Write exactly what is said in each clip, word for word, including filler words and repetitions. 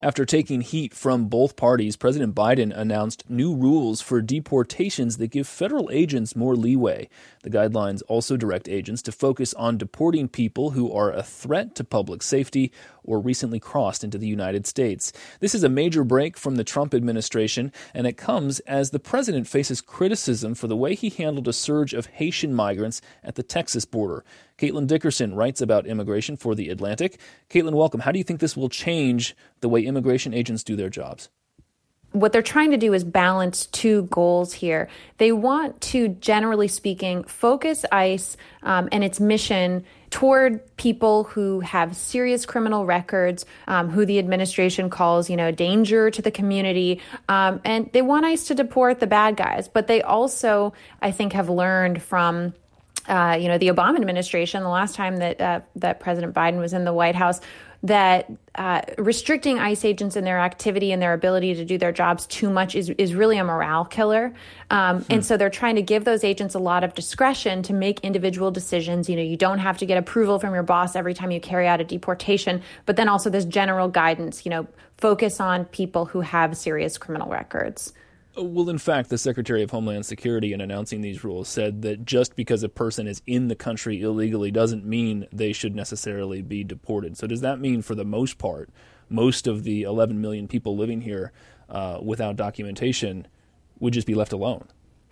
After taking heat from both parties, President Biden announced new rules for deportations that give federal agents more leeway. The guidelines also direct agents to focus on deporting people who are a threat to public safety or recently crossed into the United States. This is a major break from the Trump administration, and it comes as the president faces criticism for the way he handled a surge of Haitian migrants at the Texas border. Caitlin Dickerson writes about immigration for The Atlantic. Caitlin, welcome. How do you think this will change the way immigration agents do their jobs? What they're trying to do is balance two goals here. They want to, generally speaking, focus ICE um, and its mission toward people who have serious criminal records, um, who the administration calls, you know, a danger to the community. Um, and they want ICE to deport the bad guys. But they also, I think, have learned from Uh, you know, the Obama administration, the last time that uh, that President Biden was in the White House, that uh, restricting ICE agents in their activity and their ability to do their jobs too much is, is really a morale killer. Um, hmm. And so they're trying to give those agents a lot of discretion to make individual decisions. You know, you don't have to get approval from your boss every time you carry out a deportation, but then also this general guidance, you know, focus on people who have serious criminal records. Well, in fact, the Secretary of Homeland Security, in announcing these rules, said that just because a person is in the country illegally doesn't mean they should necessarily be deported. So does that mean, for the most part, most of the eleven million people living here uh, without documentation would just be left alone?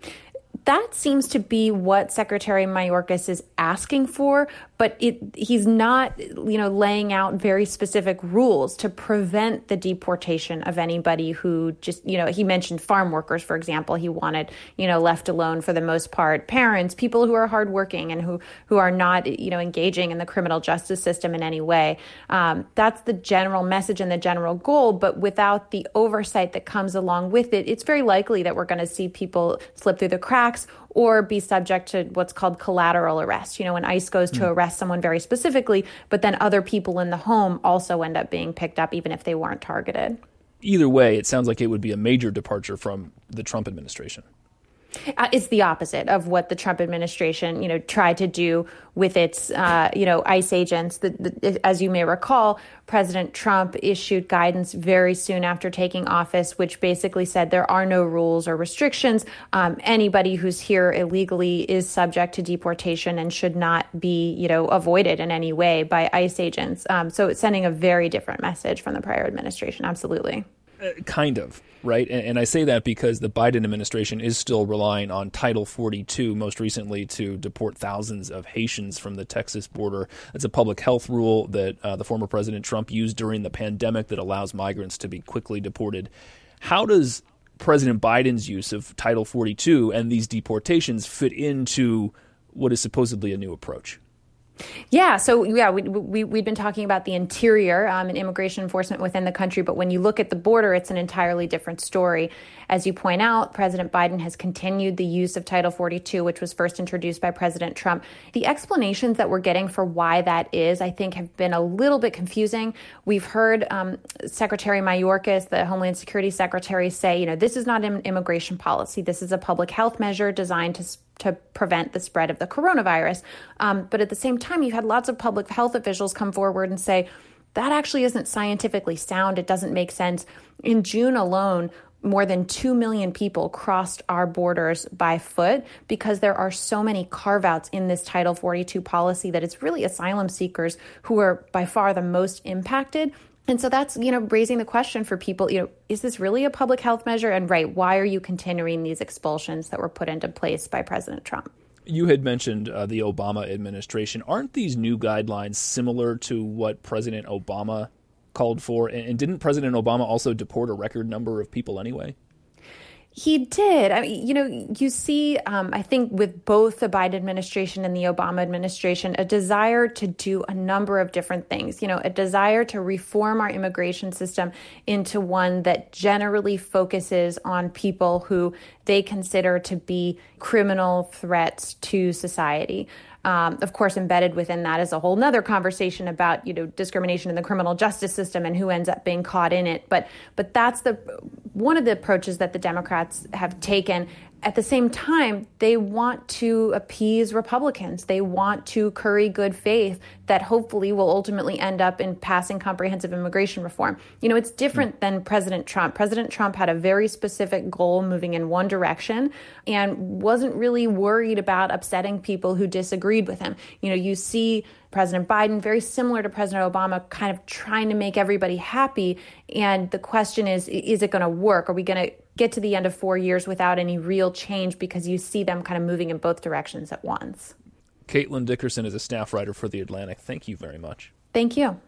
That seems to be what Secretary Mayorkas is asking for, but it, he's not, you know, laying out very specific rules to prevent the deportation of anybody who just, you know, he mentioned farm workers, for example. He wanted, you know, left alone for the most part, parents, people who are hardworking and who, who are not, you know, engaging in the criminal justice system in any way. Um, that's the general message and the general goal, but without the oversight that comes along with it, it's very likely that we're going to see people slip through the cracks or be subject to what's called collateral arrest. You know, when ICE goes to mm. arrest someone very specifically, but then other people in the home also end up being picked up, even if they weren't targeted. Either way, it sounds like it would be a major departure from the Trump administration. Uh, it's the opposite of what the Trump administration, you know, tried to do with its, uh, you know, ICE agents. The, the, as you may recall, President Trump issued guidance very soon after taking office, which basically said there are no rules or restrictions. Um, anybody who's here illegally is subject to deportation and should not be, you know, avoided in any way by ICE agents. Um, so it's sending a very different message from the prior administration. Absolutely. Uh, kind of, right? And, and I say that because the Biden administration is still relying on Title forty-two, most recently, to deport thousands of Haitians from the Texas border. It's a public health rule that uh, the former President Trump used during the pandemic that allows migrants to be quickly deported. How does President Biden's use of Title forty-two and these deportations fit into what is supposedly a new approach? Yeah. So, yeah, we, we, we've been talking about the interior um, and immigration enforcement within the country. But when you look at the border, it's an entirely different story. As you point out, President Biden has continued the use of Title forty-two, which was first introduced by President Trump. The explanations that we're getting for why that is, I think, have been a little bit confusing. We've heard um, Secretary Mayorkas, the Homeland Security Secretary, say, you know, this is not an immigration policy. This is a public health measure designed to to prevent the spread of the coronavirus. Um, but at the same time, you had lots of public health officials come forward and say, that actually isn't scientifically sound. It doesn't make sense. In June alone, more than two million people crossed our borders by foot because there are so many carve-outs in this Title forty-two policy that it's really asylum seekers who are by far the most impacted. And so that's, you know, raising the question for people, you know, is this really a public health measure? And right, why are you continuing these expulsions that were put into place by President Trump? You had mentioned uh, the Obama administration. Aren't these new guidelines similar to what President Obama called for? And, and didn't President Obama also deport a record number of people anyway? He did. I mean, you know, you see, um, I think with both the Biden administration and the Obama administration, a desire to do a number of different things, you know, a desire to reform our immigration system into one that generally focuses on people who they consider to be criminal threats to society. Um, of course, embedded within that is a whole nother conversation about, you know, discrimination in the criminal justice system and who ends up being caught in it. But but that's the one of the approaches that the Democrats have taken. At the same time, they want to appease Republicans. They want to curry good faith that hopefully will ultimately end up in passing comprehensive immigration reform. You know, it's different mm. than President Trump. President Trump had a very specific goal moving in one direction and wasn't really worried about upsetting people who disagreed with him. You know, you see President Biden, very similar to President Obama, kind of trying to make everybody happy. And the question is, is it going to work? Are we going to get to the end of four years without any real change, because you see them kind of moving in both directions at once? Caitlin Dickerson is a staff writer for The Atlantic. Thank you very much. Thank you.